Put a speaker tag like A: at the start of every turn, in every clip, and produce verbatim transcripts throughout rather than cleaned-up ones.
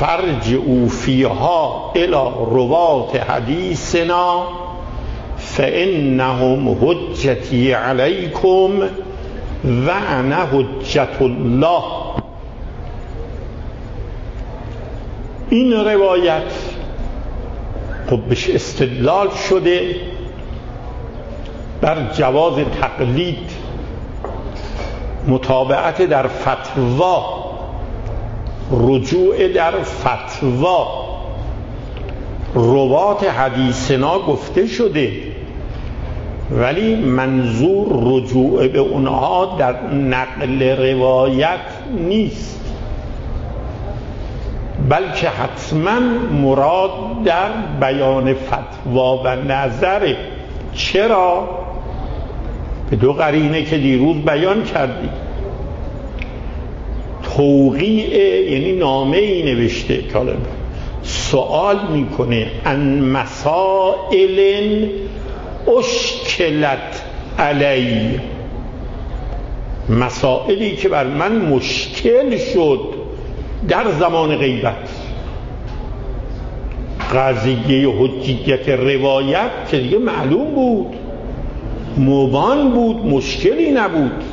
A: فرجعوا فیها الی روات حدیثنا فانهم حجتی علیکم و انا حجت الله. این روایت خب بهش استدلال شده بر جواز تقلید، متابعت در فتوا، رجوع در فتوا. روات حدیثنا گفته شده، ولی منظور رجوع به اونها در نقل روایت نیست، بلکه حتما مراد در بیان فتوا و نظره. چرا؟ به دو قرینه که دیروز بیان کردیم. توقیع یعنی نامه ای نوشته که سوال میکنه ان مسائل اشکلت علی، مسائلی که بر من مشکل شد در زمان غیبت. قضیه حجیت روایت که دیگه معلوم بود، مبان بود، مشکلی نبود.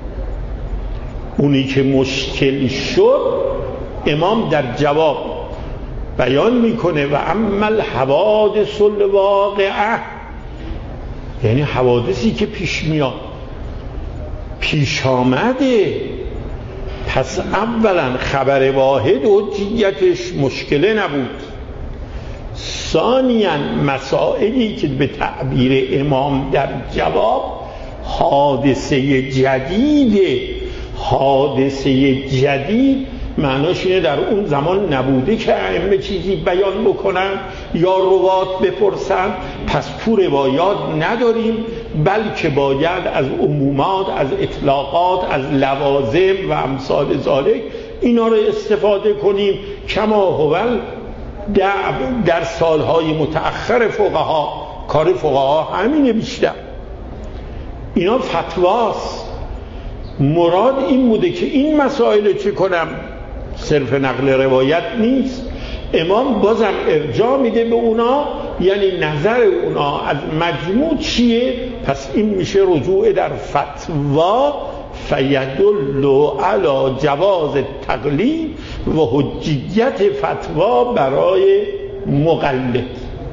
A: اونی که مشکل شد امام در جواب بیان میکنه و اما الحوادث الواقعه، یعنی حوادثی که پیش میاد، پیش آمده. پس اولا خبر واحد حجیتش مشکله نبود. ثانیاً مسائلی که به تعبیر امام در جواب حادثه جدیده. حادثه جدید معناش اینه در اون زمان نبوده که ائمه چیزی بیان بکنن یا روات بپرسن، پس تو روایات نداریم، بلکه باید از عمومات، از اطلاقات، از لوازم و امثال ذالک اینا رو استفاده کنیم. کما هوال در سالهای متأخر فقها، کار فقها همینه بیشتر. اینا فتواست. مراد این بوده که این مسائل چه کنم، صرف نقل روایت نیست. امام بازم ارجاع میده به اونا، یعنی نظر اونا از مجموع چیه. پس این میشه رجوع در فتوا، فیدل علی جواز تقلید و حجیت فتوا برای مقلد.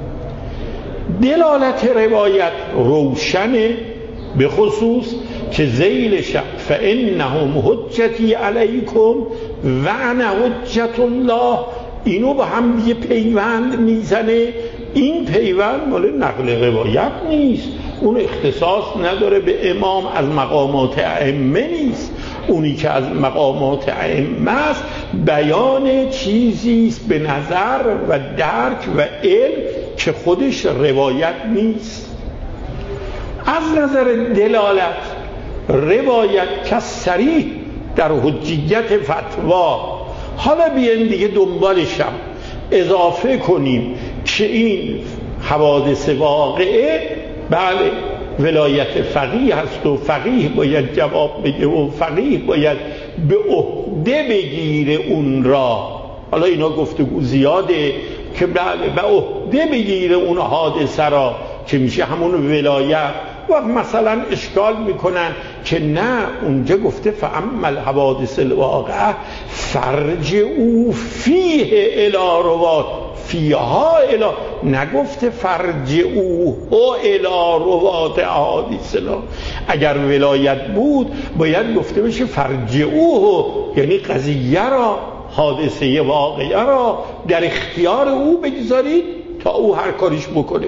A: دلالت روایت روشنه، به خصوص که ذیلش فانهم حجتی علیکم و انا حجت الله، اینو با هم یه پیوند میزنه. این پیوند مال نقل روایت نیست، اون اختصاص نداره به امام، از مقامات ائمه نیست. اونی که از مقامات ائمه است بیان چیزیست به نظر و درک و علم که خودش روایت نیست. از نظر دلالت روایت که صریح در حجیت فتوا. حالا بیاین دیگه دنبالشم اضافه کنیم که این حوادث واقعه بله ولایت فقیه هست و فقیه باید جواب بده و فقیه باید به عهده بگیره اون را. حالا اینا گفتگو زیاده که بله به عهده بگیره اون حادثه را که میشه همون ولایت. و مثلا اشکال میکنن که نه اونجا گفته فاما الحوادث الواقعه فرجعوا فیه الی روات فیها الی، نگفته فرجعوا الی روات احادیثنا. اگر ولایت بود باید گفته بشه فرجعوه، یعنی قضیه را، حادثه واقعه را در اختیار او بگذارید تا او هر کاریش بکنه.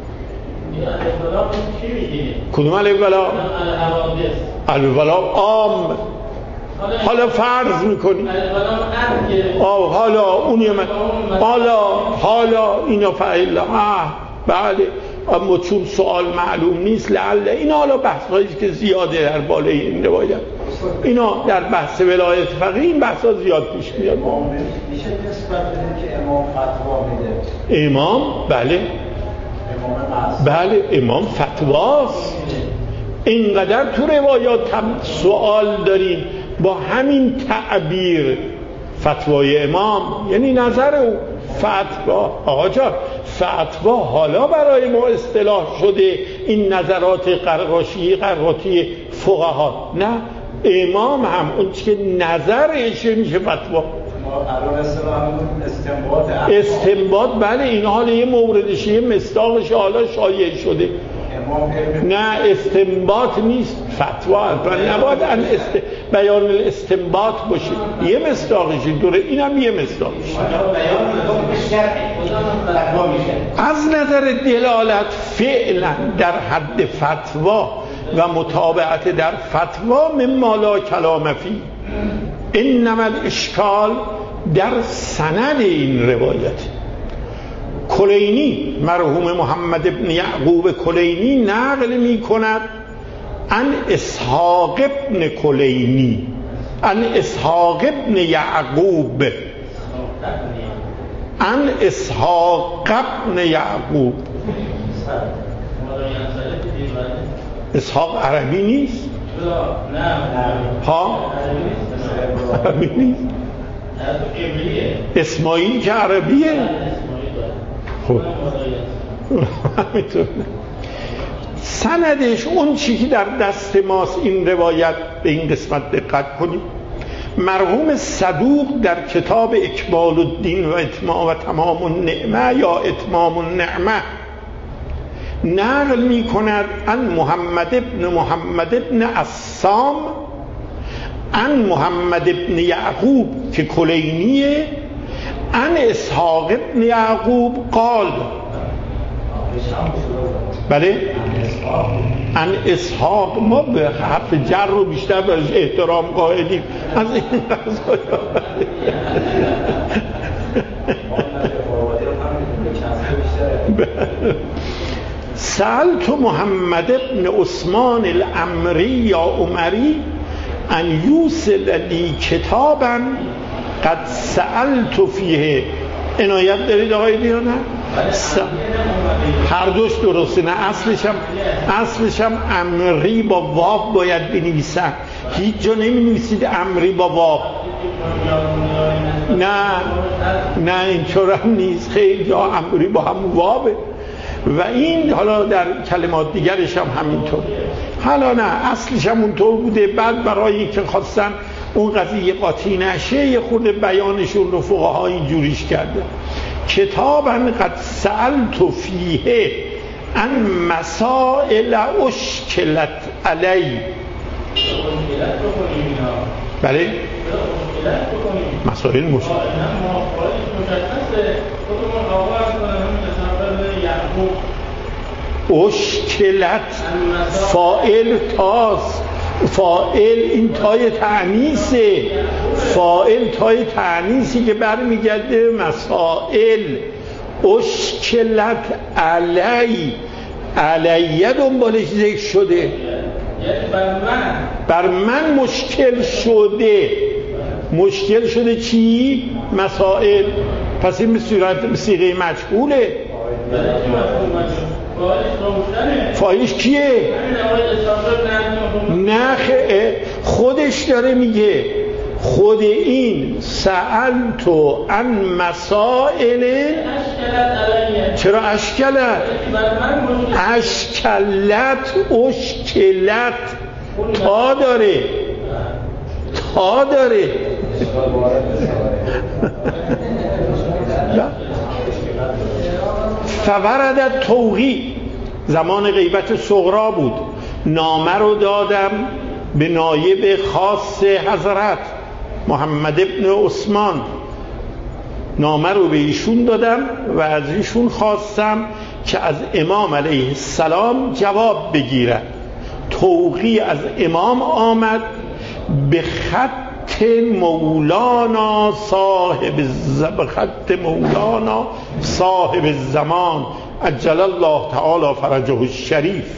A: کدوم الولا؟ الولا عام. حالا فرض میکنی آه حالا اونی من حالا حالا اینا فعلا آه بله، اما چون سوال معلوم نیست لعل اینا حالا بحث هایی که زیاده در بالای این روایت، اینا در بحث ولایت فقیه این بحث ها زیاد پیش میاد.
B: میشه نسبت بده که امام فتوا میده؟
A: امام بله بله امام فتواست. اینقدر تو روایات هم سوال داریم با همین تعبیر فتوای امام یعنی نظر او. فتوا آقا جان، فتوا حالا برای ما اصطلاح شده این نظرات قرقاشی قرقاتی فقها، نه امام هم اون که نظرش میشه فتوا.
B: استنباط
A: استنباط بله، این حال یه موردش یه مصداقش حالا شایع شده. نه استنباط نیست، فتوا نباید ان است... بیان الاستنباط باشه، یه مصداقشی دوره، اینم یه مصداقش. از نظر دلالت فعلا در حد فتوا و متابعت در فتوا مما لا کلام فی. انما الاشکال در سند این روایت. کلینی مرحوم محمد ابن یعقوب کلینی نقل می کند ان اسحاق ابن کلینی ان اسحاق ابن یعقوب ان اسحاق ابن یعقوب. اسحاق عربی نیست؟ ها؟ عربی نیست؟ اسماعیل که عربیه؟ خب همینطور. سندش اون چی که در دست ماست این روایت، به این قسمت دقت کنید. مرحوم صدوق در کتاب اکمال الدین و اتمام و تمام النعمه یا اتمام النعمه نقل می کند ان محمد ابن محمد ابن عصام ان محمد ابن یعقوب که کلینیه ان اسحاق ابن یعقوب قال. بله ان اسحاق، ما به حرف جر رو بیشتر بهش احترام قائلیم از این قضایا. سألت محمد ابن عثمان العمری یا عمری ان یوصل لی کتابا قد سألت فیه. عنایت دارید آقای دیانه؟ هر دوش درسته، نه اصلش هم اصلش هم امری با واو باید بنویسن، هیچ جا نمی نویسید امری با واو. نه نه اینطور هم نیست، خیلی جا امری با هم واوه و این حالا در کلمات دیگرش هم همینطور. حالا نه اصلش هم اونطور بوده، بعد برای که خواستن اون قضیه قاطی نشه یه خورده بیانشون رو فقها اینجوریش کرده. کتابا قد سألت فیه ان مسائل اشکلت علی. بله مسائل مشکل اشکلت فاعل تاست، فاعل این تای تعنیسه، فاعل تای تعنیسی که برمیگرده مسائل. اشکلت علی، علیه دنبالش ذکر شده، بر من مشکل شده. مشکل شده چی؟ مسائل. پس این به صورت صیغه مجهوله. فاعلش کیه؟ نه خودش داره میگه، خود این سألتو عن مسائل. چرا اشکلت؟ اشکلت اشکلت تا داره، تا داره. فوردت توقی، زمان غیبت صغرا بود، نامه رو دادم به نایب خاص حضرت محمد ابن عثمان، نامه رو به ایشون دادم و از ایشون خواستم که از امام علیه السلام جواب بگیرد. توقی از امام آمد به خط مولانا صاحب الزمان، خط مولانا صاحب الزمان عجل الله تعالی فرجه الشریف.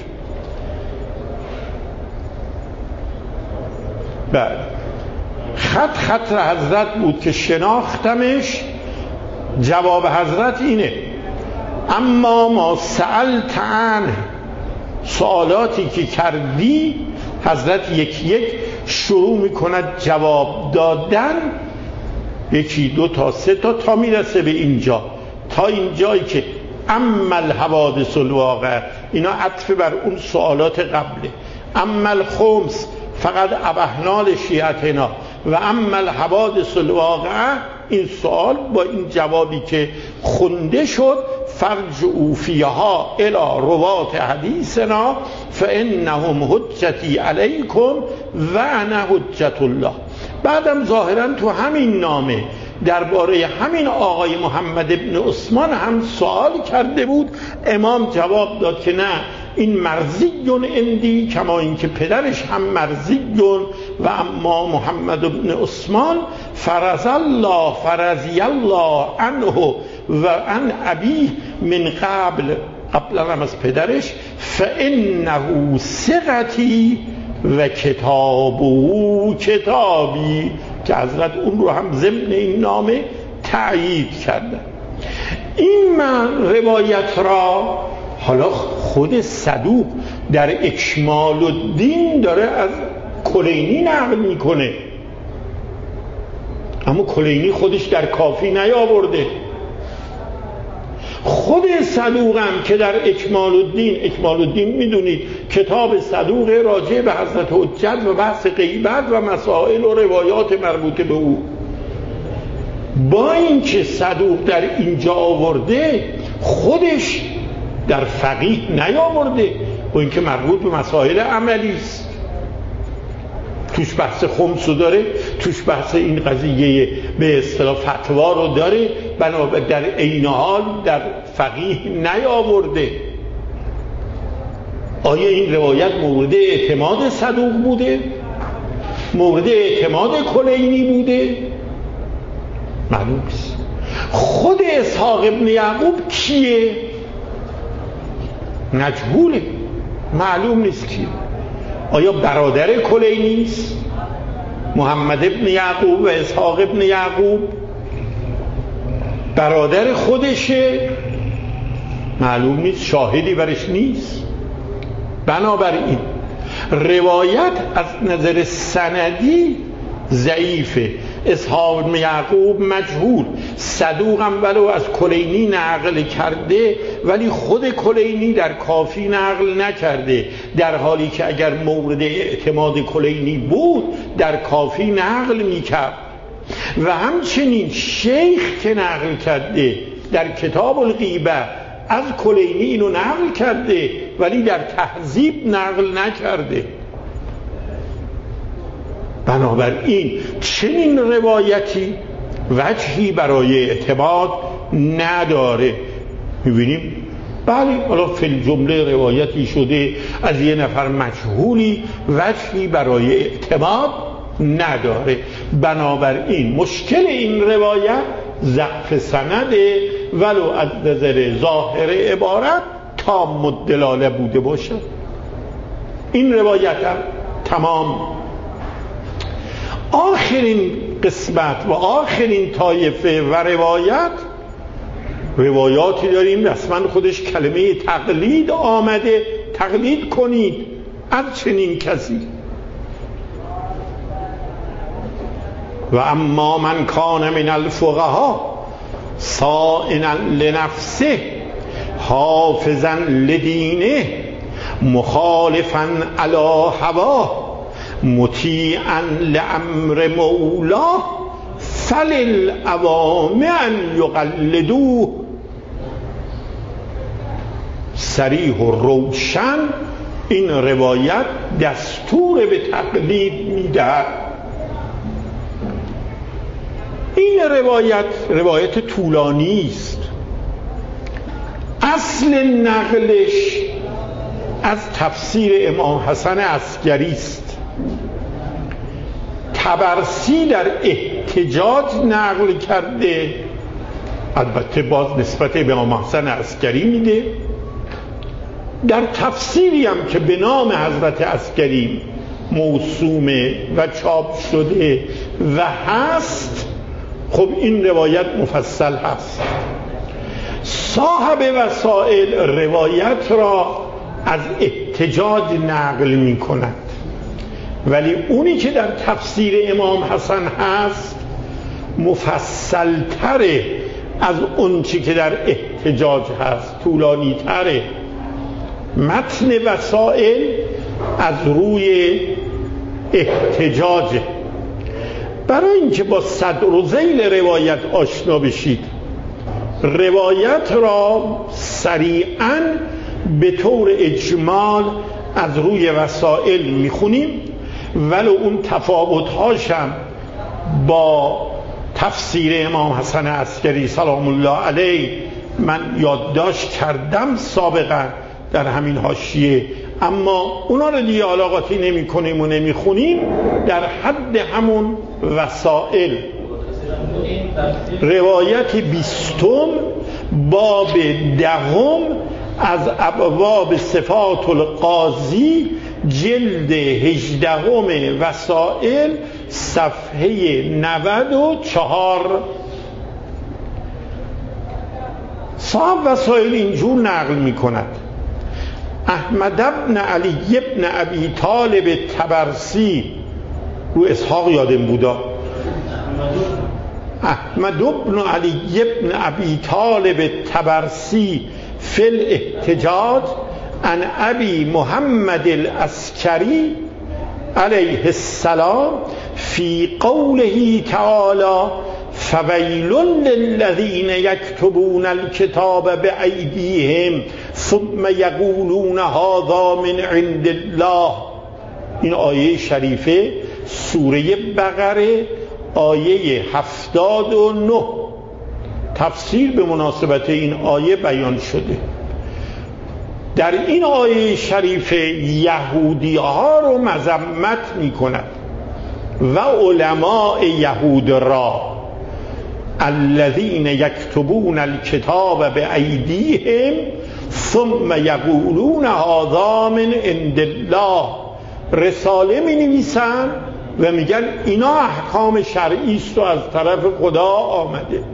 A: بعد خط خط حضرت بود که شناختمش. جواب حضرت اینه: اما ما سألت عنه، سوالاتی که کردی. حضرت یک یک شروع میکند جواب دادن. یکی دو تا سه تا تا میرسه به اینجا، تا اینجایی که اما الحوادث الواقع، اینا عطف بر اون سوالات قبله. اما الخمس فقط ابهنا لشیعتنا و اما الحوادث الواقع، این سوال با این جوابی که خونده شد فرجعوا فیها الی روات حدیثنا فانهم حجتی علیکم و انا حجت الله. بعدم ظاهرا تو همین نامه درباره همین آقای محمد ابن عثمان هم سوال کرده بود. امام جواب داد که نه، این مرضیون اندی، کما اینکه پدرش هم مرضیون و اما محمد ابن عثمان فرض الله فرضی الله عنه و عن ابیه من قبل، قبلا هم از پدرش، فانه ثقتی و کتابه کتابی، که حضرت اون رو هم ضمن این نامه تأیید کردن. این من روایت را حالا خود صدوق در اکمال الدین داره از کلینی نقل میکنه، اما کلینی خودش در کافی نیاورده. خود صدوق هم که در اکمال الدین، اکمال الدین میدونید کتاب صدوق راجع به حضرت حجت و بحث غیبت و مسائل و روایات مربوطه به او، با اینکه صدوق در اینجا آورده خودش در فقیه نیاورده، با اینکه مربوط به مسائل عملی است، توش بحث خمس رو داره، توش بحث این قضیه به اصطلاح فتوا رو داره، بنابر در عین حال در فقیه نیاورده. آیا این روایت مورد اعتماد صدوق بوده؟ مورد اعتماد کلینی بوده؟ معلوم نیست. خود اسحاق ابن یعقوب کیه؟ مجهوله، معلوم نیست کیه. آیا برادر کلینی است؟ محمد ابن یعقوب و اسحاق ابن یعقوب برادر خودشه؟ معلوم نیست، شاهدی برش نیست. بنابراین روایت از نظر سندی ضعیفه. اسحاق بن یعقوب مجهول، صدوق هم ولو از کلینی نقل کرده ولی خود کلینی در کافی نقل نکرده، در حالی که اگر مورد اعتماد کلینی بود در کافی نقل میکرد. و همچنین شیخ که نقل کرده در کتاب الغیبه از کلینی اینو نقل کرده ولی در تهذیب نقل نکرده. بنابراین چنین روایتی وجهی برای اعتماد نداره. میبینیم بله، حالا فی الجمله روایتی شده از یه نفر مجهولی، وجهی برای اعتماد نداره. بنابراین مشکل این روایت ضعف سنده، ولو از نظر ظاهر عبارت تام الدلاله بوده باشه. این روایت هم تمام. آخرین قسمت و آخرین طایفه و روایت، روایاتی داریم رسما خودش کلمه تقلید آمده، تقلید کنید از چنین کسی. و اما من کان من الفقها صائنا لنفسه حافظا لدینه مخالفا علی هواه مطیعا لامر مولاه فللعوام ان یقلدوه. صریح و روشن این روایت دستور به تقلید میدهد. این روایت روایت طولانی است. اصل نقلش از تفسیر امام حسن عسکری است. طبرسی در احتجاج نقل کرده، البته باز نسبت به امام حسن عسکری میده. در تفسیری هم که به نام حضرت عسکری موسومه و چاپ شده و هست، خب این روایت مفصل هست. صاحب وسائل روایت را از احتجاج نقل می کند، ولی اونی که در تفسیر امام حسن هست مفصلتره از اون چی که در احتجاج هست، طولانی تره. متن وسائل از روی احتجاجه. برای اینکه با صدر و ذیل روایت آشنا بشید، روایت را سریعاً به طور اجمال از روی وسائل میخونیم، ولو اون تفاوت‌هاشم با تفسیر امام حسن عسکری سلام الله علیه من یادداشت کردم سابقا در همین حاشیه، اما اونا رو دیگه علاقاتی نمی کنیم و نمی خونیم. در حد همون وسائل روایت بیستم باب دهم از ابواب صفات القاضی جلد هجدهم وسائل صفحه نود و چهار. صاحب وسائل اینجور نقل می کند: احمد ابن علی ابن ابی طالب طبرسی، رو اسحاق یادم بودا، احمد ابن علی ابن ابی طالب طبرسی فی الاحتجاج عن ابی محمد العسکری علیه السلام فی قوله تعالی فویل للذین یکتبون الکتاب بایدیهم ثم یقولون هذا من عند الله. این آیه شریفه سوره بقره آیه هفتاد و نه. تفسیر به مناسبت این آیه بیان شده. در این آیه شریفه یهودی ها رو مذمت می کند و علماء یهود را، الذین یکتبون الکتاب بایدیهم ثم یقولون هذا من عند الله. رساله می نویسن و میگن اینا احکام شرعی است و از طرف خدا آمده.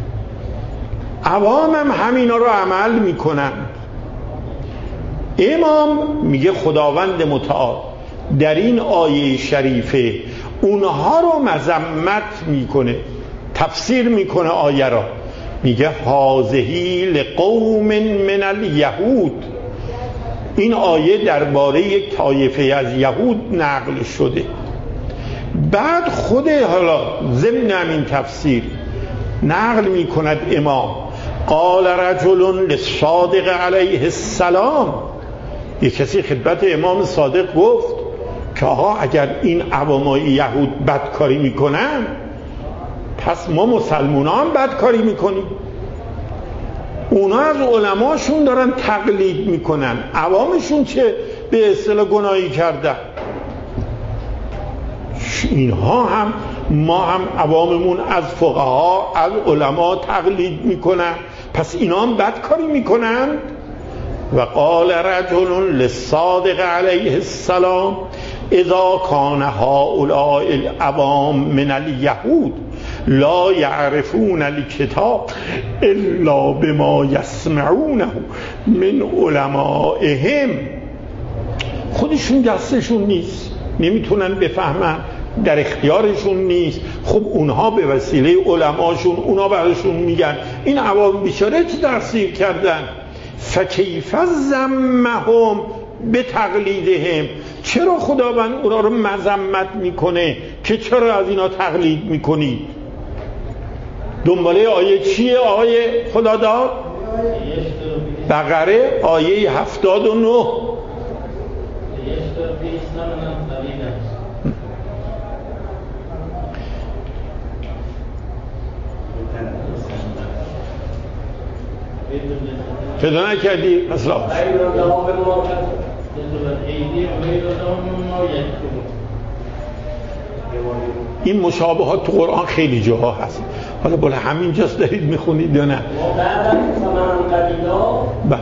A: عوام هم همینا رو عمل میکنن. امام میگه خداوند متعال در این آیه شریفه اونها رو مذمت میکنه، تفسیر میکنه آیه را، میگه هذهی لقوم من الیهود. این آیه درباره یک طایفه از یهود نقل شده. بعد خود حالا ضمن همین تفسیر نقل میکند امام قال رجل للصادق علیه السلام، یک کسی خدمت امام صادق گفت که ها اگر این عوامای یهود بدکاری میکنن پس ما مسلمان هم بدکاری میکنیم. اونا از علماشون دارن تقلید میکنن، عوامشون چه به اصطلاح گناهی کردن؟ اینها هم ما هم عواممون از فقها از علما تقلید میکنن، پس اینا هم بدکاری میکنن. و قال رجل للصادق علیه السلام اذا کان هؤلاء العوام من الیهود لا یعرفون الکتاب الا بما یسمعونه من علمائهم. خودشون دستشون نیست، نمیتونن بفهمن، در اختیارشون نیست. خب اونها به وسیله علماشون اونا براشون میگن. این عوام بیچاره چه تقصیر کردن؟ فکیف ذمهم به تقلیدهم. چرا خداوند اونا رو مذمت میکنه که چرا از اینا تقلید میکنید؟ دنباله آیه چیه آقای خداداد؟ بقره آیه هفتاد و نه. پیدا نکردی؟ اصلا این مشابهات تو قرآن خیلی جاها هست. حالا بالا همین جاست دارید میخونید یا نه؟ بله.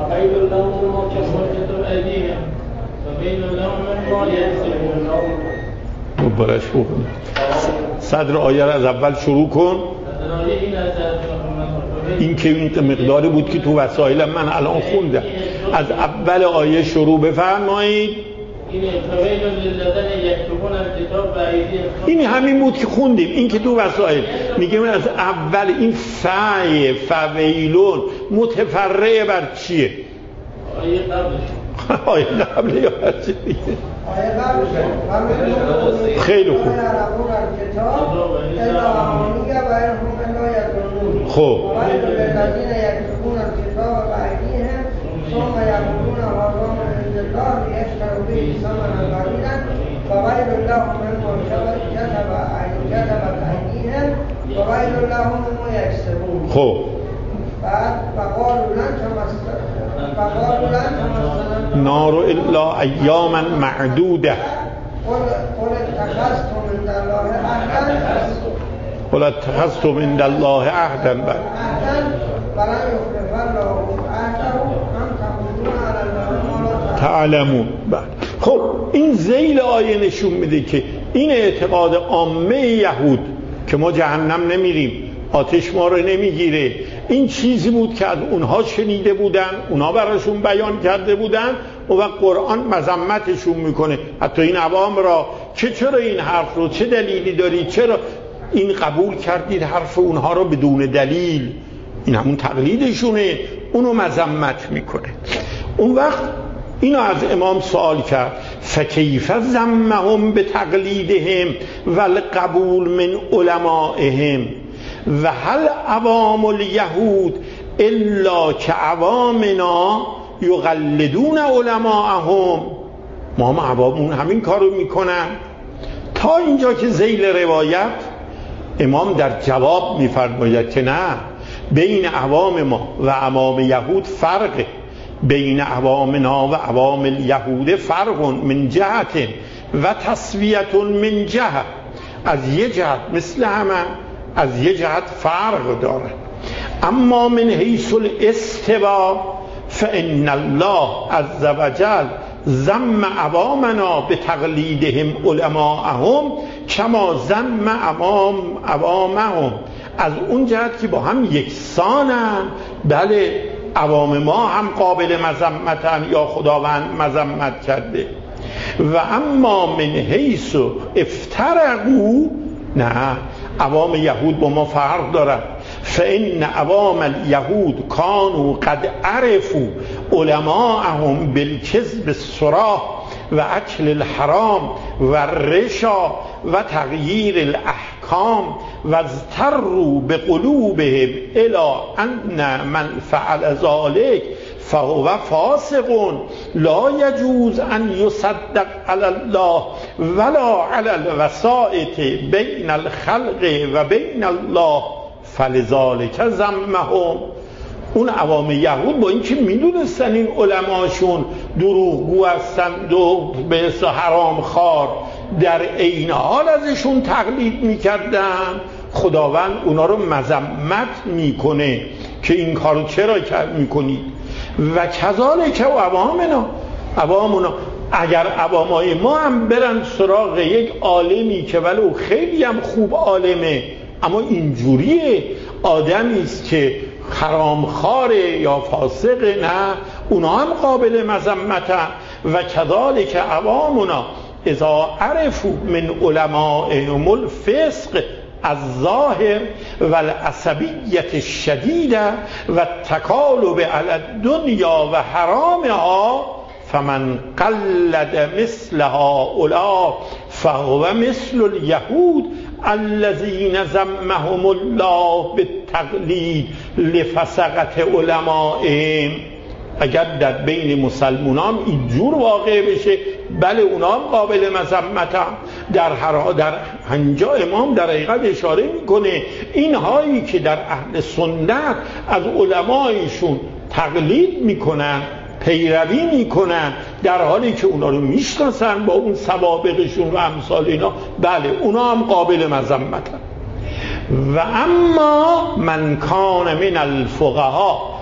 A: مبارش بکنید. صدر آیه را از اول شروع کن. این که این مقداری بود که تو وسایل من الان خوندم. از اول آیه شروع بفرمایید. این همین بود که خوندیم، این که تو وسائل میگیم از اول این فعی فویلون متفرع بر چیه؟
B: آیه قبلش
A: آیه قبل یا هر چی دیگه؟
B: آیه قبلش
A: خیلی خوب. خب خب نار الا ایاما معدوده قل اتخذتم عند الله عهدا بل تعلمون. خب این ذیل آیه نشون میده که این اعتقاد عامه یهود که ما جهنم نمیریم، آتش ما رو نمیگیره، این چیزی بود که از اونها شنیده بودن، اونها براشون بیان کرده بودن و وقت قرآن مذمتشون میکنه. حتی این عوام را که چرا این حرف رو، چه دلیلی دارید، چرا این قبول کردید حرف اونها رو بدون دلیل؟ این همون تقلیدشونه، اونو مذمت میکنه. اون وقت اینو از امام سوال کرد فکیف ذمهم به تقلیدهم و القبول من علمائهم و هل عوام الیهود الا که عوامنا یقلدون علماءهم؟ ما هم عوامون همین کارو میکنن. تا اینجا که ذیل روایت امام در جواب میفرماید که نه، بین عوام ما و عوام یهود فرقه، بین عوامنا و عوام الیهود فرق من جهت و تسویت من جهت، از یه جهت مثل همه، از یه جهت فرق داره. اما من حیث الاستوا فان الله عز وجل ذم عوامنا به تقلیدهم علماءهم کما ذم عوام عوامهم، از اون جهت که با هم یکسانن. بله عوام ما هم قابل مذمتن یا خداوند مذمت کرده. و اما من حیث افترقوا، نه، عوام یهود با ما فرق دارن. فان عوام الیهود کانوا قد عرفوا علماءهم بالکذب الصراح و اکل الحرام و الرشا و تغییر الاحکام و اضطروا بقلوبهم الى ان من فعل ذلك فهو فاسق لا يجوز ان يصدق على الله ولا على الوسائط بین الخلق و بین الله فلذلك ذمهم. اون عوام یهود با اینکه میدونستن این علماشون دروغگو هستند و به اصطلاح حرام خار، در عین حال ازشون تقلید میکردن. خداوند اونا رو مذمت میکنه که این کارو چرا میکنید. و کذالک و عوامنا، عوامنا اگر عوامای ما هم برن سراغ یک عالمی که ولو خیلی هم خوب عالمه اما اینجوریه، آدمی است که حرامخواره یا فاسقه، نه، اونا هم قابل مذمتن. و کذالک عوامنا اذا عرفوا من علمائهم الفسق الظاهر و العصبیت الشدیده و التکالب علی الدنیا و حرامها فمن قلد مثل هؤلاء فهو مثل اليهود الذين ذمهم الله بالتقلید لفسقة علمائهم. اگر در بین مسلمانان اینجور واقع بشه، بله اونا هم قابل مذمت هم. در هر در هنجا امام در حقیقت اشاره میکنه اینهایی که در اهل سنت از علمایشون تقلید میکنن، پیروی میکنن، در حالی که اونا رو میشناسن با اون سوابقشون و امثال اینا، بله اونا هم قابل مذمتن. و اما من کان من الفقهاء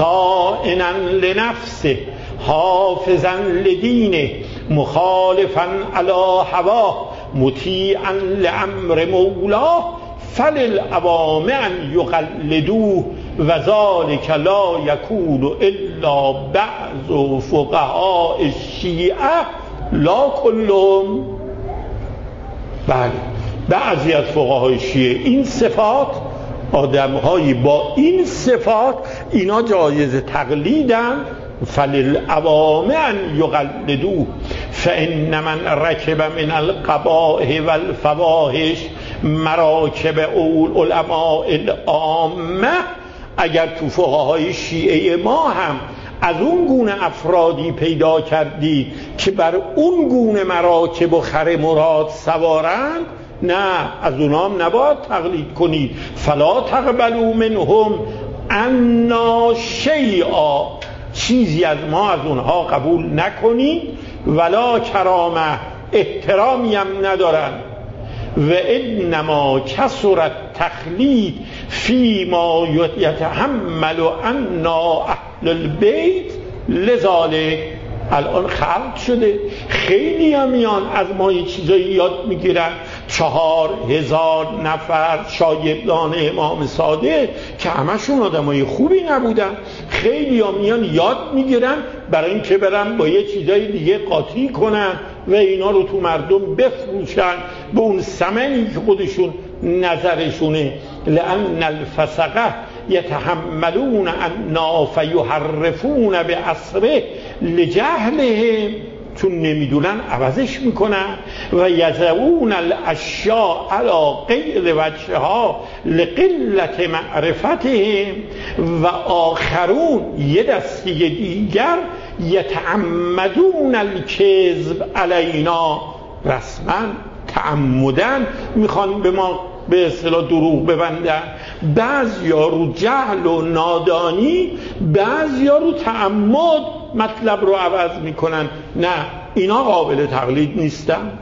A: صائنا لنفسه حافظا لدینه مخالفا علی هواه مطیعا لامر مولاه فللعوام ان یقلدوه و ذلک لا یکون الا بعض فقهاء الشیعه لا کلهم. بله بعضی از فقهای شیعه این صفات، آدم‌هایی با این صفات اینا جایز تقلیدن. فللعوام ان یقلدوه فان من رکب من القبائح والفواحش مراکب العلماء العامه. اگر تو فقهای شیعه ما هم از اون گونه افرادی پیدا کردی که بر اون گونه مراکب و خر مراد سوارند، نه از اونام نباید تقلید کنید. فلا تقبلوا منهم عنا شیئا، چیزی از ما از اونها قبول نکنید. ولا کرامه، احترامی هم ندارن. و انما کثرت تقلید فی ما یتحمل عنا اهل البیت لذالک. الان خلق شده خیلی هم میان از ما یه چیزایی یاد میگیرن. چهار هزار نفر شاگردان امام صادق که همشون آدمای خوبی نبودن، خیلی هم میان یاد میگیرن برای اینکه برن با یه چیزای دیگه قاطی کنن و اینا رو تو مردم بفروشن به اون ثمنی که خودشون نظرشونه. لأن الفسقه یتحملون عنا فیحرفون به اثره لجهلهم، چون نمیدونن عوضش میکنن. و یضعون الاشیاء علی غیر وجهها لقلت معرفتهم. و آخرون یه دسته دیگر یتعمدون الکذب علینا، رسما تعمدن میخوان به ما به اصطلاح دروغ ببندن. بعضیا رو جهل و نادانی، بعضیا رو تعمد مطلب رو عوض میکنن. نه اینا قابل تقلید نیستن.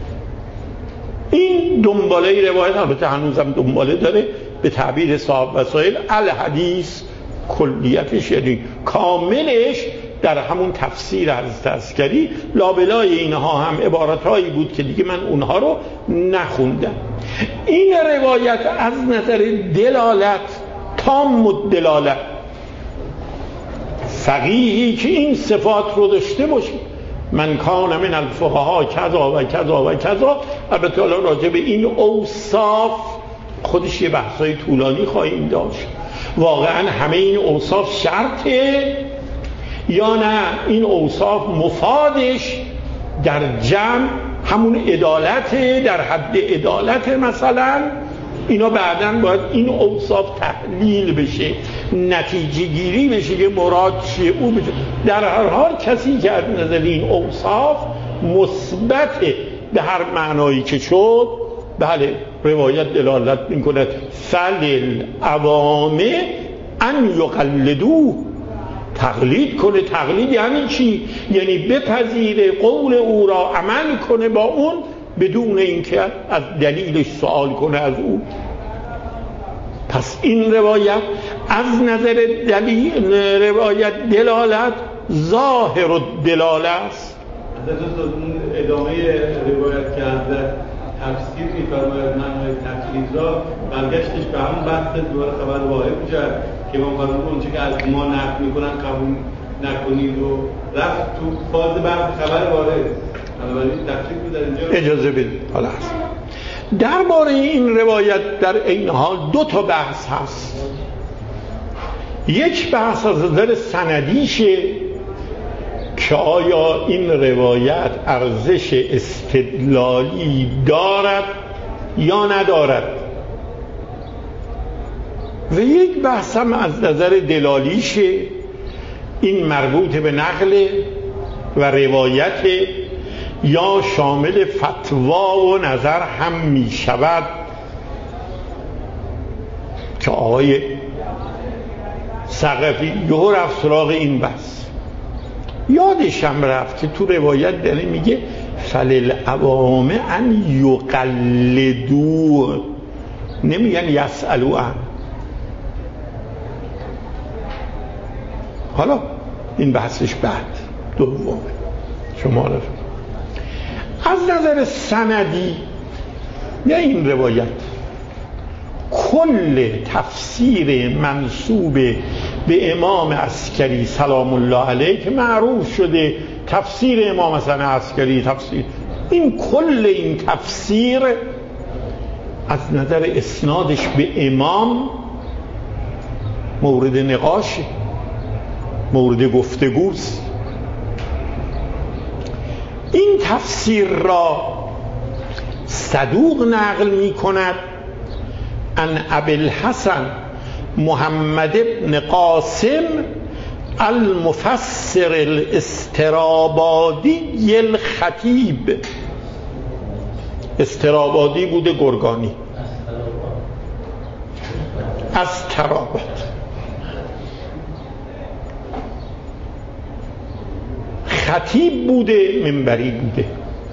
A: این دنباله روایت البته هنوزم دنباله داره. به تعبیر صاحب وسائل الحدیث کلیتش یعنی کاملش در همون تفسیر حضرت عسکری، لابلای اینها هم عبارتهایی بود که دیگه من اونها رو نخوندم. این روایت از نظر دلالت تام الدلالت، فقیهی که این صفات رو داشته باشه، من کان من الفقها کذا و کذا و کذا. البته حالا راجع به این اوصاف خودش یه بحثای طولانی خواهیم داشت. واقعا همه این اوصاف شرطه یا نه این اوصاف مفادش در جمع همون عدالته، در حد عدالت مثلا. اینا بعداً باید این اوصاف تحلیل بشه، نتیجه گیری بشه که مراد چیه او بشه. در هر حال کسی که از نظر این اوصاف مثبت به هر معنایی که شد، بله روایت دلالت میکنه فلل عوامه ان یقلدوه، تقلید کنه. تقلید یعنی چی؟ یعنی بپذیره قول او را، عمل کنه با اون بدون اینکه از دلیلش سوال کنه از او. پس این روایت از نظر دلیل روایت دلالت ظاهر الدلاله است.
C: حضرت اون ادامه روایت که حضرت تفسیر می‌فرماید معنای تقلید را برگشتش به همون بحث دوباره خبر واحد میشه که ما فرمودیم اونچه که از ما نقل میکنن قبول نکنید و رفت تو فاز بحث خبر واحد. بنابراین تفسیر رو در اینجا
A: اجازه بدید. حالا هست درباره این روایت در این حال دو تا بحث هست. یک بحث از نظر سندیشه که آیا این روایت ارزش استدلالی دارد یا ندارد، و یک بحث هم از نظر دلالیشه، این مربوط به نقل و روایت یا شامل فتوا و نظر هم می شود. که آقای ثقفی یهو رفت سراغ این بحث، یادش هم رفت که تو روایت داره میگه فللعوام ان یقلدو، نمیگن یسألو ان. حالا این بحثش بعد دومه شما رو از نظر سندی یا این روایت کل تفسیر منسوب به امام عسکری سلام الله علیه که معروف شده تفسیر امام حسن عسکری، تفسیر این کل این تفسیر از نظر اسنادش به امام مورد نقاش، مورد گفتگوست. این تفسیر را صدوق نقل می کند ان ابوالحسن محمد بن قاسم المفسر الاسترابادی الخطیب. استرابادی بوده گرگانی، از ترابات. خطیب بوده، منبری بوده،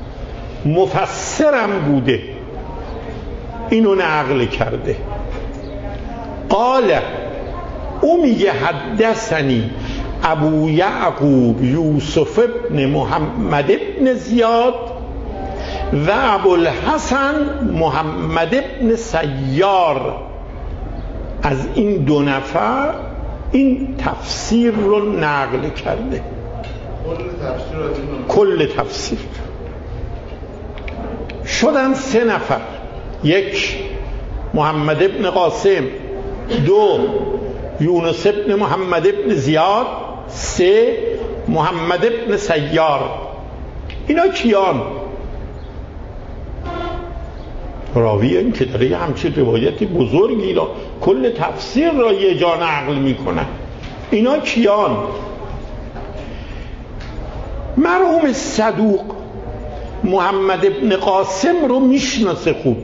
A: مفسرم بوده، اینو نقل کرده. قال او میگه حدثنی ابو یعقوب یوسف ابن محمد ابن زیاد و ابوالحسن محمد ابن سیار. از این دو نفر این تفسیر رو نقل کرده. کل تفسیر شدن سه نفر: یک محمد ابن قاسم، دو یونس ابن محمد ابن زیاد، سه محمد ابن سیار. اینا کیان؟ راوی این که داره همچین روایتی بزرگی را کل تفسیر را یه جا نقل میکنه. اینا کیان؟ مرحوم صدوق محمد ابن قاسم رو میشناسه خوب.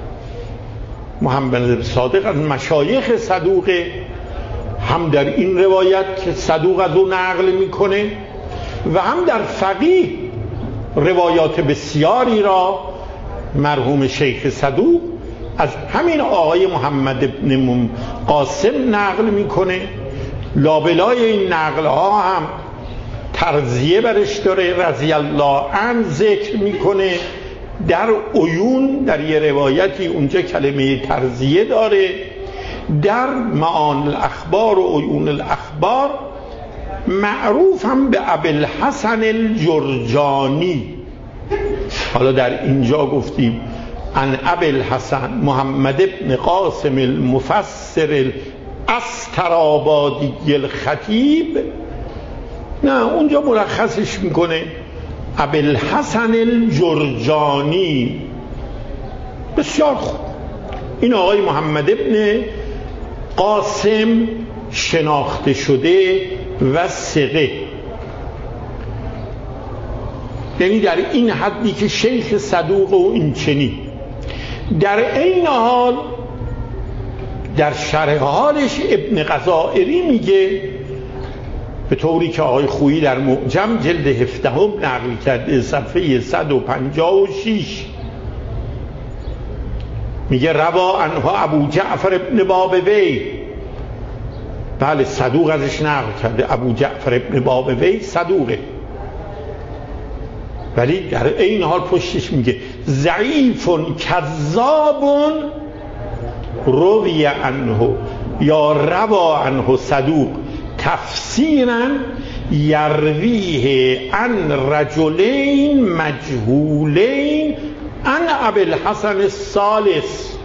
A: محمد صادق از مشایخ صدوقه، هم در این روایت که صدوق از او نقل میکنه و هم در فقیه روایات بسیاری را مرحوم شیخ صدوق از همین آقای محمد ابن قاسم نقل میکنه. لابلای این نقل ها هم ترضیه برش داره، رضی الله عنه ذکر میکنه. در عیون در یه روایتی اونجا کلمه ترضیه داره. در معان الاخبار و عیون الاخبار معروف هم به ابوالحسن الجرجانی. حالا در اینجا گفتیم ان ابوالحسن محمد ابن قاسم المفسر الاسترابادی الخطیب، نه اونجا مرخصش میکنه ابوالحسن الجرجانی. بسیار خوب. این آقای محمد ابن قاسم شناخته شده و ثقه، یعنی در این حدی که شیخ صدوق و این چنین. در این حال در شرح حالش ابن غزائری میگه، به طوری که آقای خویی در معجم جلد هفدهم نقل کرده صفحه صد و پنجاه و شش، میگه روا عنه ابو جعفر ابن بابوی. بله صدوق ازش نقل کرده، ابو جعفر ابن بابوی صدوقه، ولی در این حال پشتش میگه ضعیف کذاب روی عنه یا روا عنه صدوق تفسیرا یرویه عن رجلین مجهولین عن ابوالحسن الثالث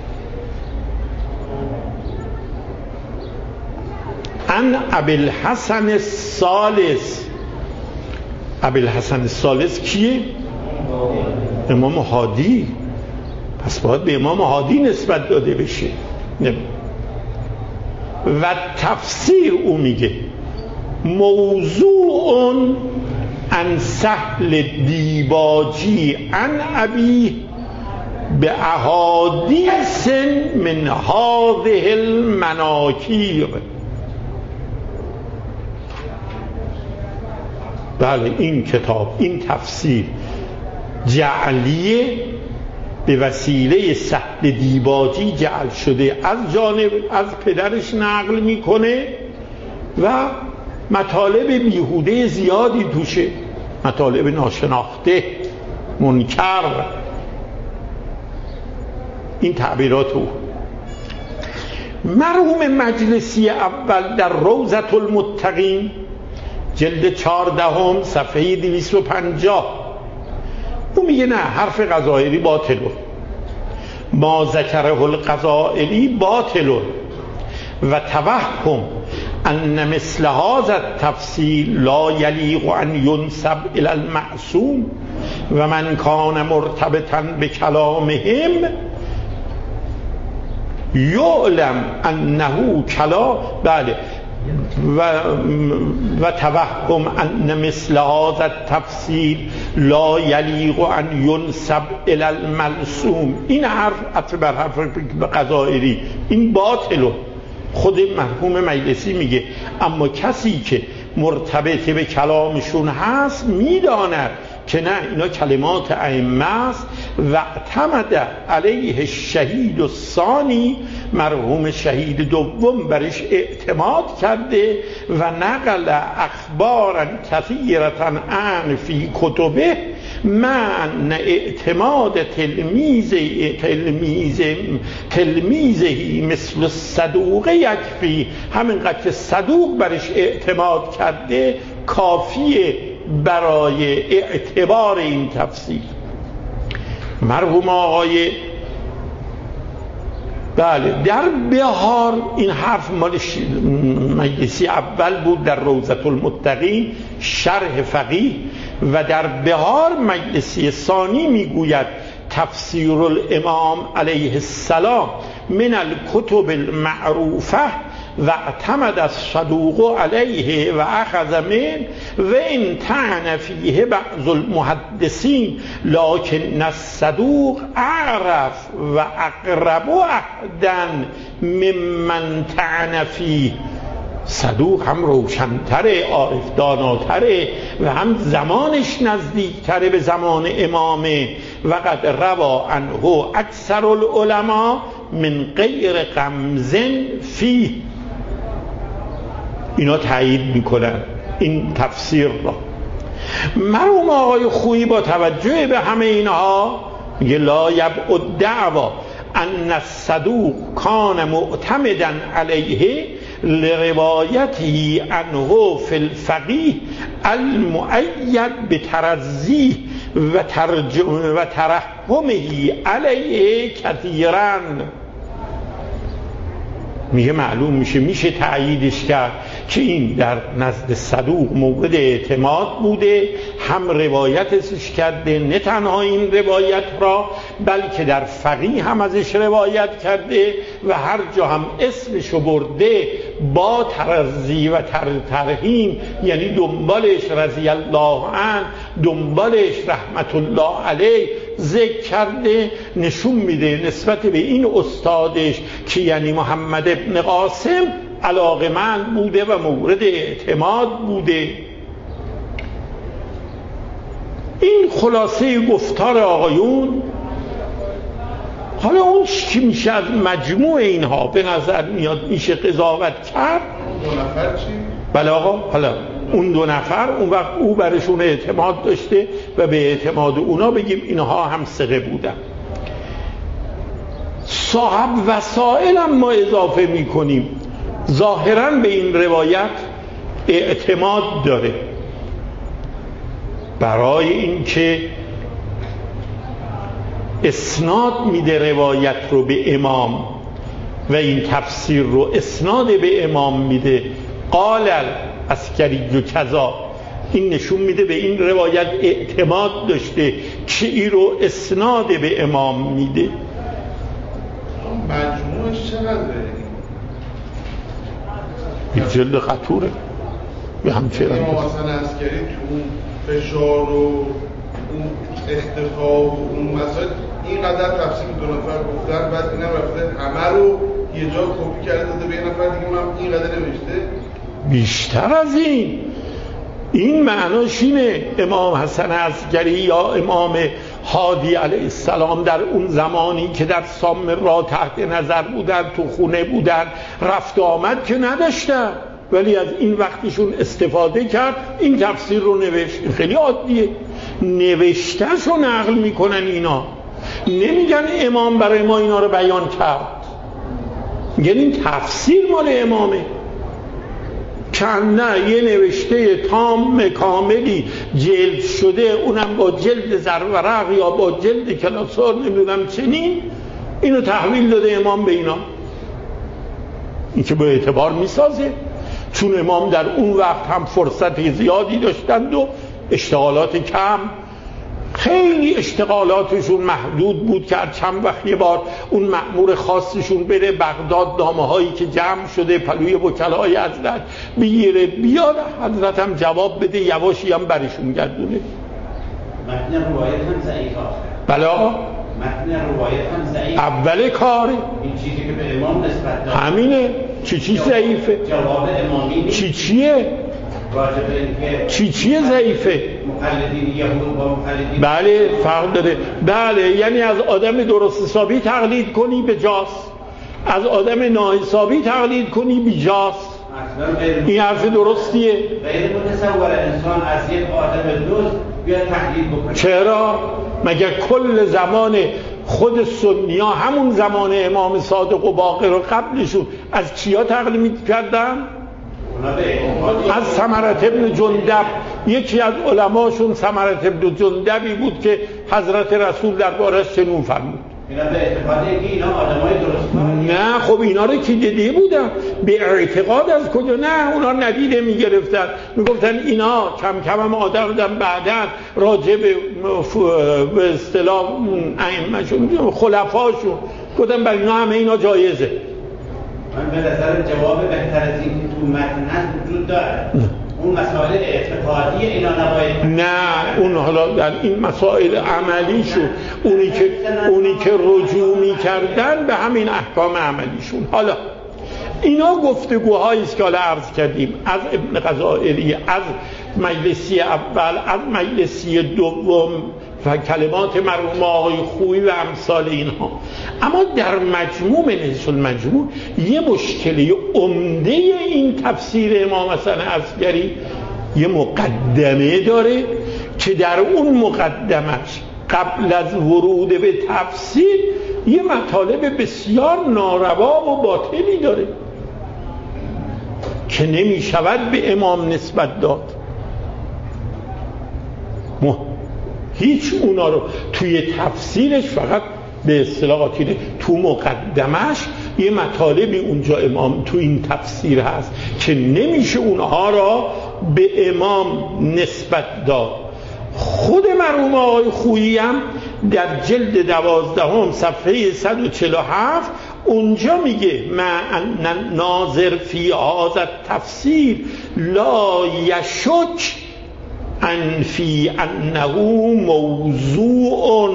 A: عن ابوالحسن الثالث. ابوالحسن الثالث کیه؟ امام هادی. پس باید به امام هادی نسبت داده بشه. نه. و تفسیر او میگه موضوع عن سهل دیباجی عن ابی به احادیث من هذه المناکیر. بله این کتاب، این تفسیر جعلیه به وسیله سهل دیباجی جعل شده، از جانب از پدرش نقل میکنه و مطالب بیهوده زیادی توشه، مطالب ناشناخته، منکر. این تعبیرات او. مرحوم مجلسی اول در روضة المتقین جلد چهاردهم صفحه دویست و پنجاه. او میگه نه، حرف غزائری باطل، ما ذکره الغزائری باطل و توهم ان مثل هذا التفصیل لا یلیق ان ینسب الی المعصوم و من کان مرتبطا بکلامهم یعلم انه کلام بله و و توهم ان مثل هذا التفصیل لا یلیق ان ینسب الی الملسوم. این حرف عطف بر حرف غزائری، این باطل. خود مرحوم مجلسی میگه اما کسی که مرتبط به کلامشون هست میداند که نه، اینا کلمات ائمه است و اعتمد علیه الشهید الثانی، مرحوم شهید دوم برش اعتماد کرده و نقل اخبارا کثیرتا عن فی کتبه من اعتماد تلمیز تلمیز تلمیزهی مثل الصدوق یکفی. همینقدر که صدوق برش اعتماد کرده کافیه برای اعتبار این تفسیر. مرحوم آقای بله در بهار، این حرف مال مجلسی اول بود در روضة المتقین شرح فقیه، و در بهار مجلسی ثانی میگوید تفسیر الامام علیه السلام من الکتب المعروفه و اعتمد الصدوق علیه و اخذ من و ان طعن فیه بعض المحدثین لکن الصدوق اعرف و اقرب عهدا ممن طعن فیه. صدوق هم روشنتره، عارف داناتره و هم زمانش نزدیکتره به زمان امامه. و قد روا عنه اکثر العلماء من غیر غمز فیه. اینا تایید میکنن این تفسیر را. مرحوم آقای خویی با توجه به همه اینها میگه لا یبعد دعوا ان الصدوق کان معتمدا علیه لروایته عنه فی الفقیه المؤید بترضیه و ترجمه و ترحمه علیه کثیرا. میگه معلوم میشه میشه تأییدش کرد که این در نزد صدوق مورد اعتماد بوده، هم روایتش کرده، نه تنها این روایت را بلکه در فقیه هم ازش روایت کرده و هر جا هم اسمشو برده با ترضی و تر ترحیم، یعنی دنبالش رضی الله عنه، دنبالش رحمت الله علیه ذکر کرده. نشون میده نسبت به این استادش که یعنی محمد ابن قاسم علاقه‌مند بوده و مورد اعتماد بوده. این خلاصه گفتار آقایون. حالا اون چی که میشه از مجموع اینها به نظر میاد میشه قضاوت کرد.
C: دو نفر چی؟
A: بله آقا، حالا اون دو نفر اون وقت او برشون اعتماد داشته و به اعتماد اونا بگیم اینها هم ثقه بودن. صاحب وسائل هم ما اضافه میکنیم، ظاهراً به این روایت اعتماد داره برای اینکه اسناد میده روایت رو به امام و این تفسیر رو اسناد به امام میده. قال العسکری و کذا، این نشون میده به این روایت اعتماد داشته که این رو اسناد به امام میده.
C: مجموعش چقدره؟
A: یک جلد خطوره به همچه
C: امام حسن عسکری تو اون فشار و اون اختفا و اون مسائل اینقدر تفسیر دو نفر گفتن، بعد اینم رفته همه رو یه جا کپی کرده داده به یه نفر دیگه اونم اینقدر نوشته.
A: بیشتر از این این معناش اینه امام حسن عسکری یا امام هادی علیه السلام در اون زمانی که در سامرا تحت نظر بودن، تو خونه بودن، رفت آمد که نداشتن، ولی از این وقتشون استفاده کرد، این تفسیر رو نوشت. خیلی عادیه، نوشتهش رو نقل میکنن اینا، نمیگن امام برای ما اینا رو بیان کرد، میگن این تفسیر مال امامه. که نه یه نوشته تام کاملی جلد شده، اونم با جلد زرورق یا با جلد کلاسار نمیدونم چنین، اینو تحویل داده امام به اینا. این که به اعتبار میسازه، چون امام در اون وقت هم فرصت زیادی داشتند و اشتغالات کم، خیلی اشتغالاتشون محدود بود که هر چند وقت یه بار اون مأمور خاصشون بره بغداد نامه هایی که جمع شده پلوی وکلای حضرت بگیره بیاد، حضرت هم جواب بده، یواشی هم برشون گردونه.
B: متن روایت هم ضعیف آخر.
A: بله آقا
B: متن روایت هم ضعیف.
A: اول کاره
B: این چیزی که به امام نسبت داد
A: همینه. چی چی ضعیفه؟
B: جواب امامی نیست.
A: چی چیه؟ چی چیه ضعیفه؟
B: مقلدین یهود با مقلدین
A: بله فرق داره. بله یعنی از آدم درست حسابی تقلید کنی به جاست، از آدم ناحسابی تقلید کنی بی جاست. این حرف درستیه.
B: غیر متصور انسان از یک آدم دوست بیاد تقلید بکنه.
A: چرا؟ مگر کل زمان خود سنیا همون زمان امام صادق و باقر و قبلشون از چیا تقلید کردن؟ از ثمرة ابن جندب. یکی از علماشون ثمرة ابن جندبی بود که حضرت رسول دربارش چنین فرمود.
B: اینا به اعتقاد که اینا آدمای درست
A: نه خب اینا رو کی دیده بودن؟ به اعتقاد از کجا؟ نه اونا ندیده میگرفتن، میگفتن اینا کم کم هم آدم دادن بعدن راجع به به اصطلاح ائمه‌شون خلفاشون گفتن برای اینا همه اینا جایزه.
B: من به نظر جواب بهتر از این که تو متن وجود داره. اون مسائل اعتقادی اینا نباید.
A: نه اون حالا در این مسائل عملیشون اونی که اونی که رجوع می‌کردن به همین احکام عملیشون. حالا اینا گفتگوهایی است که حالا عرض کردیم از ابن غزائری، از مجلسی اول، از مجلسی دوم و کلمات مرحوم آقای خویی و امثال اینها. اما در مجموع نهج المجموع یه مشکلی عمده این تفسیر امام حسن عسکری یه مقدمه داره که در اون مقدمش قبل از ورود به تفسیر یه مطالب بسیار ناروا و باطلی داره که نمی شود به امام نسبت داد. مه. هیچ اونا رو توی تفسیرش فقط به اصطلاحاتی تو مقدمش یه مطالبی اونجا امام تو این تفسیر هست که نمیشه اونها را به امام نسبت داد. خود مرحوم آقای خویی هم در جلد دوازدهم صفحه صد و چهل و هفت اونجا میگه ما ان ناظر فی هذا تفسیر لا یشک ان فی انه موضوع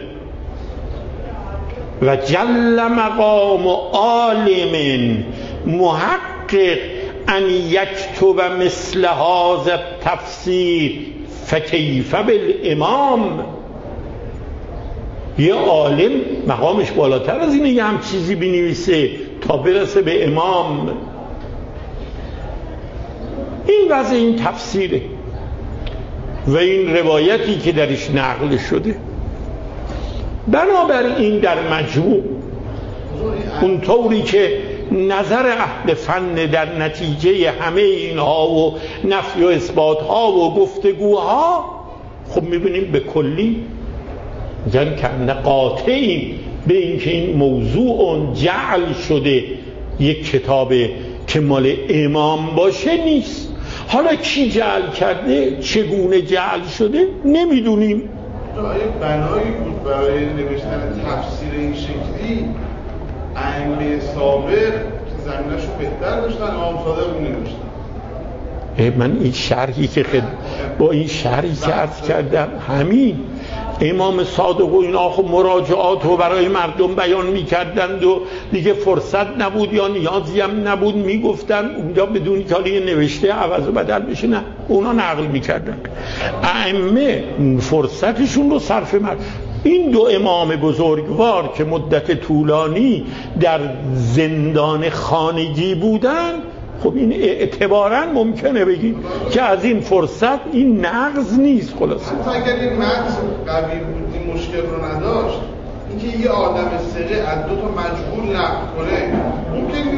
A: و جل مقام عالم محقق ان یکتب مثل هذا التفسیر فکیف بالامام. یه عالم مقامش بالاتر از اینه یه هم چیزی بنویسه تا برسه به امام. این وضع این تفسیره و این روایتی که درش نقل شده. بنابراین در مجموع اونطوری که نظر اهل فن در نتیجه همه اینها و نفی و اثبات ها و گفتگوها خب میبینیم به کلی یعنی که قاطعیم به اینکه این موضوع جعل شده یک کتاب که مال امام باشه نیست. حالا کی جعل کرده، چگونه جعل شده نمیدونیم.
D: آیا بنایی بود برای نوشتن تفسیر این شکلی؟ ائمه سابق که زمینه‌شو بهتر داشتن، امام صادق رو نوشتن.
A: من این شرحی که خد... با این شرحی که عرض کردم همین امام صادق و اینا خب مراجعات رو برای مردم بیان می‌کردند و دیگه فرصت نبود یا نیازی هم نبود میگفتن اونجا بدون که حالا نوشته عوض و بدل بشه، نه اونا نقل می‌کردن. ائمه فرصتشون رو صرف مرد. این دو امام بزرگوار که مدت طولانی در زندان خانگی بودن، خب این اعتباراً ممکنه بگیم که از این فرصت این نقض نیست. خلاصه
D: حتی اگر این متن قوی بود این مشکل رو نداشت، اینکه یه آدم ثقه از دو تا مجهول نقل کنه ممکن این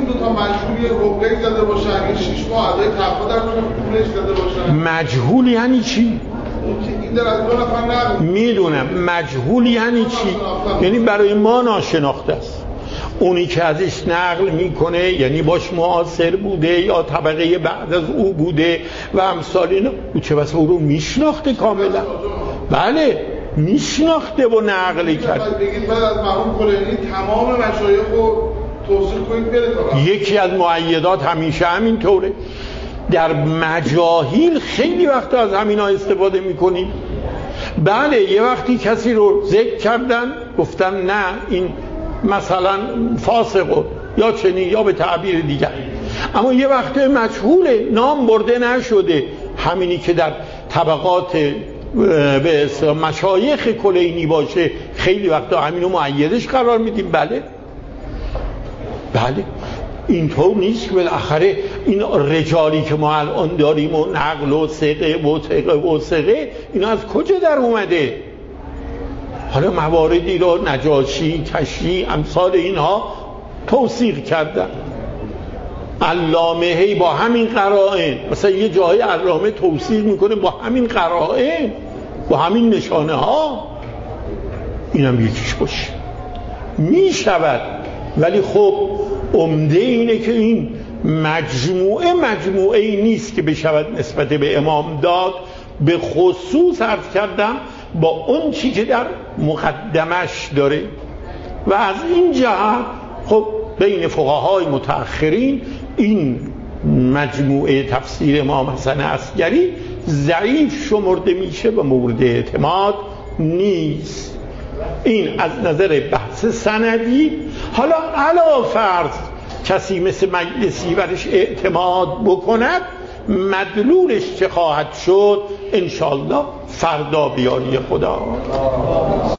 D: دو تا مجهول یه حقوقی زده باشن، یه شیش ماه ادای تقوا در پولش زده باشن.
A: مجهول یعنی چی؟
D: این در از دو نفر نقل
A: میدونم. مجهول یعنی چی؟ یعنی برای ما ناشناخته است. اونی که ازش نقل میکنه یعنی باش معاصر بوده یا طبقه بعد از او بوده و امثال اینا، او چه بسا او رو میشناخته کاملا. بله میشناخته و نقل کرد.
D: بگید بعد از مرحوم کلینی تمام مشایخ رو توصیل کنید بره تا
A: یکی از مؤیدات همیشه همین طوره. در مجاهیل خیلی وقت از همینا استفاده میکنیم. بله یه وقتی کسی رو ذکر کردن گفتن نه این مثلا فاسق یا چنین یا به تعبیر دیگر، اما یه وقت مجهوله، نام برده نشده. همینی که در طبقات به اصطلاح مشایخ کلینی باشه خیلی وقتا همینو مؤیدش قرار میدیم. بله بله اینطور نیست که بالاخره این رجالی که ما الان داریم و نقل و ثقه و ثقه و ثقه اینا از کجا در اومده؟ حالا مواردی رو نجاشی، کشی، امثال اینها توثیق کردن. علامه هی با همین قرائن، مثلا یه جای علامه توثیق میکنه با همین قرائن، با همین نشانه ها. اینم یکیش باشه میشود. ولی خب عمده اینه که این مجموعه مجموعه ای نیست که بشود نسبت به امام داد. به خصوص عرض کردم با اون چی که در مقدمش داره و از این جهت خب بین فقهای متأخرین این مجموعه تفسیر امام حسن عسکری ضعیف شمرده میشه و مورد اعتماد نیست. این از نظر بحث سندی. حالا علا فرض کسی مثل مجلسی برش اعتماد بکند، مدلولش چه خواهد شد انشالله فردا بیاری خدا.